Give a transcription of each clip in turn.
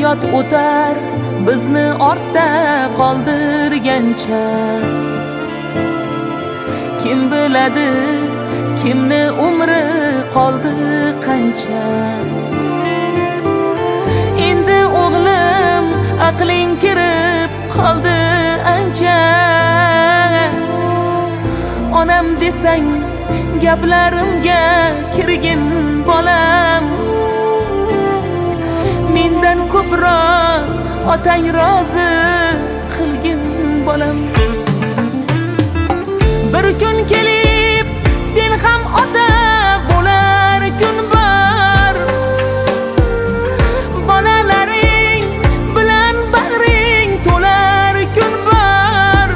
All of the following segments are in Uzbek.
hayot o'tar bizni ortda qoldirgancha. Kim biladi kimni umri qoldi qancha. Endi o'g'lim aqling kirib qoldi ancha. Onam desang gaplarimga kirgin bolam. Mendan ko'proq otang rozi qilgin bolam. Bir kun kelib sen ham ota bo'lar kun bor. Bolalaring bilan bag'ring to'lar kun bor.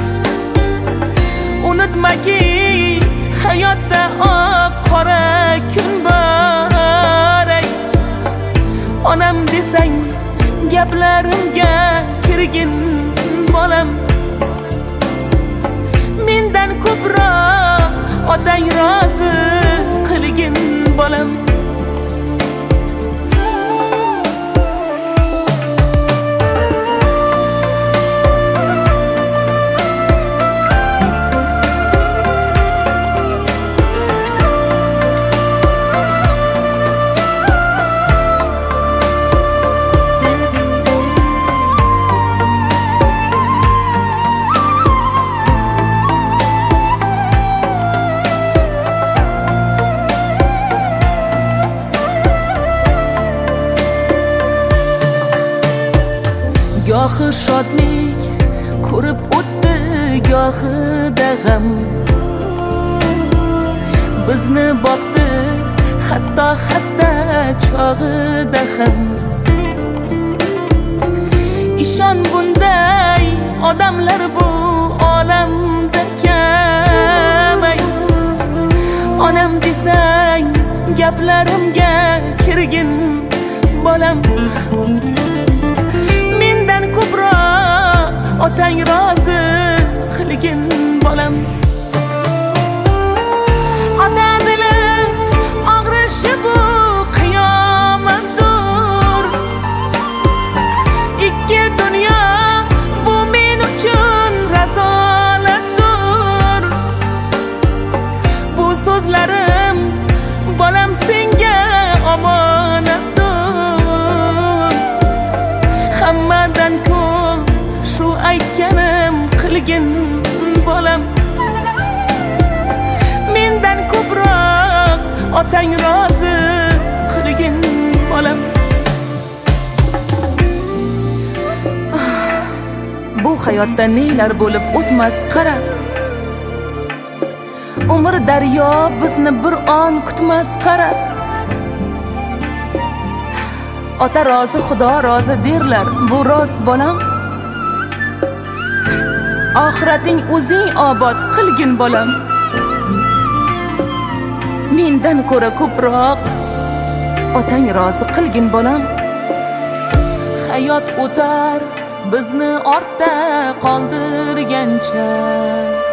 Unutmaki hayotda oq qora kun bor. Onam desang gaplarimga kirgin bolam. Mendan ko'proq otang rozi qilgin bolam. Gohi shodlik ko'rib o'tdi, gohida g'am. Bizni boqdi hatto xasta chog'ida ham. Ishon bunday odamlar bu olamda kam. Onam desang gaplarimga kirgin bolam. Mendan ko'proq otang rozi qilgin bolam. Ota dilim og'rishi bu qiyomatdir. Ikki dunyo bu men uchun razolatdir. Bu so'zlarim bolam senga omonatdir. Hammadan ko'p shu aytganim qilgin bolam. Mendan ko'proq otang rozi qilgin bolam. Bu hayotda nelar bo'lib o'tmas qara. Umr daryo bizni bir on kutmas qara. Ota rozi xudo rozi derlar, bu rost bolam. Oxirating o'zing obod qilgin bolam. Mendan ko'ra ko'proq otang rozi qilgin bolam. Hayot o'tar bizni ortda qoldirgancha.